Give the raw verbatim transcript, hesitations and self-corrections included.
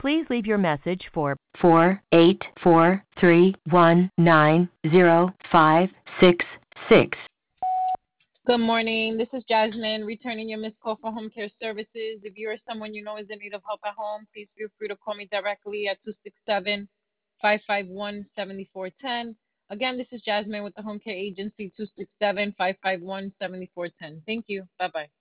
Please leave your message for four eight four three one nine zero five six six. Good morning. This is Jasmine returning your missed call for home care services. If you or someone you know is in need of help at home, please feel free to call me directly at two six seven, five five one, seven four one zero. Again, this is Jasmine with the Home Care Agency, two six seven, five five one, seven four one zero. Thank you. Bye-bye.